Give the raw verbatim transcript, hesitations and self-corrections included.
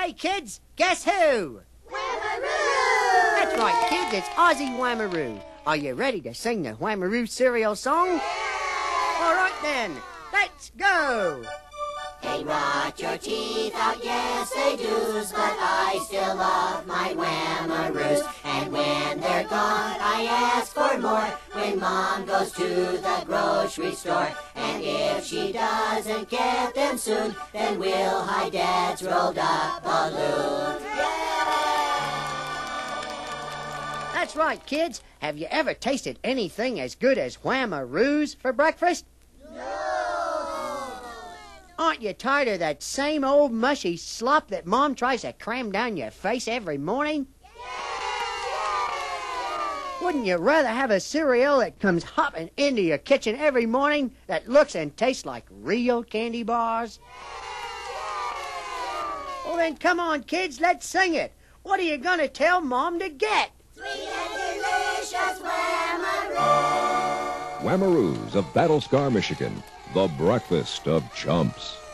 Hey, kids, guess who? Whammaroo! That's right, kids, it's Ozzy Whammaroo. Are you ready to sing the Whammaroo cereal song? Yeah! All right, then. Let's go. They rot your teeth out, yes they do, but I still love my Whammaroos. And when they're gone, I ask for more when Mom goes to the grocery store. And if she doesn't get them soon, then we'll hide Dad's rolled up balloon. Yeah! That's right, kids. Have you ever tasted anything as good as Whammaroos for breakfast? Aren't you tired of that same old mushy slop that Mom tries to cram down your face every morning? Wouldn't you rather have a cereal that comes hopping into your kitchen every morning that looks and tastes like real candy bars? Well, then come on, kids, let's sing it. What are you going to tell Mom to get? Sweet and delicious Whammaroos. Whammaroos of Battle Scar, Michigan. The breakfast of chumps.